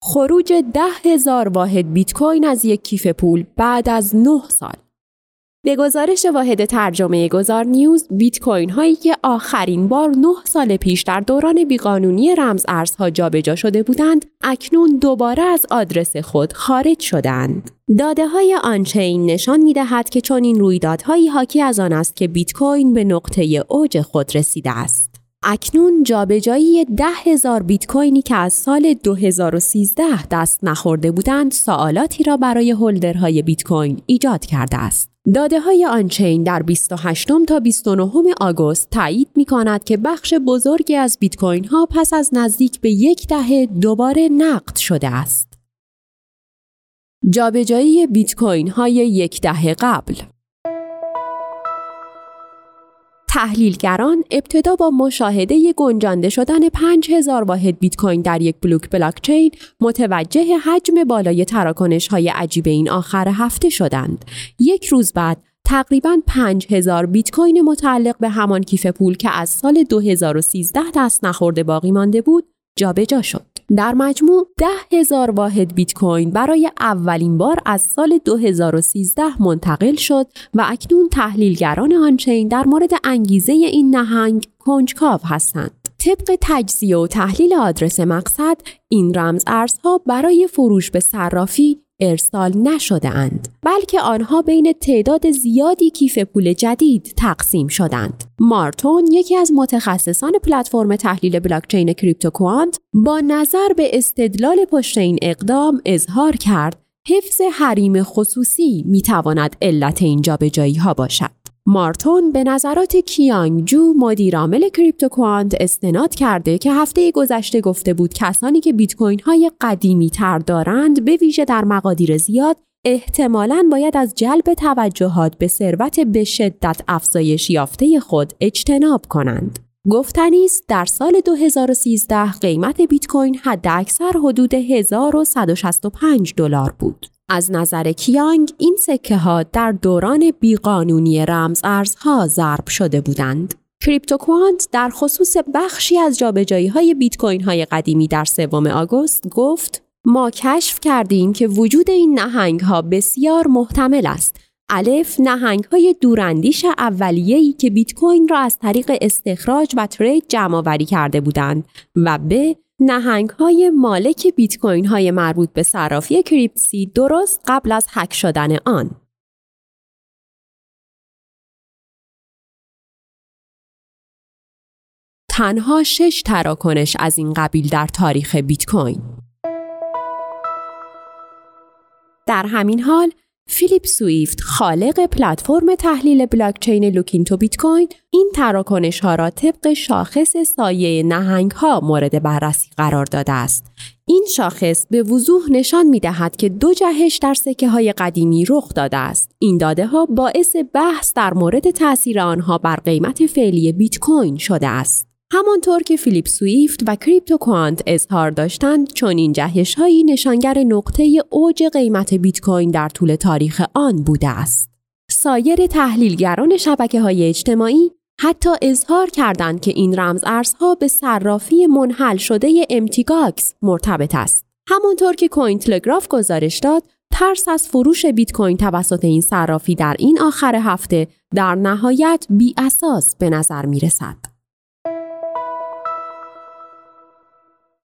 خروج 10,000 واحد بیت کوین از یک کیف پول بعد از 9 سال. به گزارش واحد ترجمه گذار نیوز، بیت کوین هایی که آخرین بار 9 سال پیش در دوران بیقانونی رمز ارزها جابجا شده بودند، اکنون دوباره از آدرس خود خارج شدند. داده های آنچین نشان می دهد که چنین رویدادهایی حاکی از آن است که بیت کوین به نقطه اوج خود رسیده است. اکنون جابجایی 10,000 بیت کوینی که از سال 2013 دست نخورده بودند، سوالاتی را برای هولدرهای بیت کوین ایجاد کرده است. داده‌های آنچین در 28 تا 29 آگوست تایید می‌کند که بخش بزرگی از بیت کوین‌ها پس از نزدیک به 10 دهه دوباره نقد شده است. جابجایی بیت کوین‌های 10 دهه قبل. تحلیلگران ابتدا با مشاهده گنجانده شدن 5,000 واحد بیت کوین در یک بلاکچین متوجه حجم بالای تراکنش‌های عجیب این آخر هفته شدند. یک روز بعد تقریباً 5,000 بیت کوین متعلق به همان کیف پول که از سال 2013 دست نخورده باقی مانده بود جابجا شد. در مجموع 10,000 واحد بیت کوین برای اولین بار از سال 2013 منتقل شد و اکنون تحلیلگران آنچین در مورد انگیزه این نهنگ کنجکاو هستند. طبق تجزیه و تحلیل آدرس مقصد، این رمز ارزها برای فروش به صرافی ارسال نشده اند، بلکه آنها بین تعداد زیادی کیف پول جدید تقسیم شدند. مارتون، یکی از متخصصان پلتفرم تحلیل بلاکچین کریپتوکوانت، با نظر به استدلال پشت این اقدام اظهار کرد حفظ حریم خصوصی میتواند علت این جابجایی‌ها باشد. مارتون به نظرات کیانگ جو، مدیر عامل کریپتوکوانت، استناد کرده که هفته گذشته گفته بود کسانی که بیت کوین های قدیمی تر دارند، به ویژه در مقادیر زیاد، احتمالاً باید از جلب توجهات به ثروت به شدت افزایش یافته خود اجتناب کنند. گفتنی است در سال 2013 قیمت بیت کوین حداکثر حدود $1,165 بود. از نظر کیانگ، این سکه ها در دوران بیقانونی رمز ارزها ضرب شده بودند. کریپتوکوانت در خصوص بخشی از جابجایی های بیت کوین های قدیمی در 3 آگوست گفت: ما کشف کردیم که وجود این نهنگ ها بسیار محتمل است. الف، نهنگ های دوراندیش اولیه‌ای که بیت کوین را از طریق استخراج و ترید جمع آوری کرده بودند و ب، نهنگ‌های مالک بیت کوین‌های مربوط به صرافی کریپسی درست قبل از هک شدن آن. تنها 6 تراکنش از این قبیل در تاریخ بیت کوین. در همین حال، فیلیپ سویفت، خالق پلتفرم تحلیل بلاکچین لوکینتو بیت کوین، این تراکنش‌ها را طبق شاخص سایه نهنگ‌ها مورد بررسی قرار داده است. این شاخص به وضوح نشان می‌دهد که 2 جهش در سکه‌های قدیمی رخ داده است. این داده‌ها باعث بحث در مورد تأثیر آنها بر قیمت فعلی بیت کوین شده است. همانطور که فیلیپ سویفت و کریپتوکوانت اظهار داشتند، چون این جهش‌هایی نشانگر نقطه اوج قیمت بیت کوین در طول تاریخ آن بوده است. سایر تحلیلگران شبکه‌های اجتماعی حتی اظهار کردند که این رمز ارزها به صرافی منحل شده امتیگاکس مرتبط است. همانطور که کوین تلگراف گزارش داد، ترس از فروش بیت کوین توسط این صرافی در این آخر هفته در نهایت بی اساس به نظر می رسد.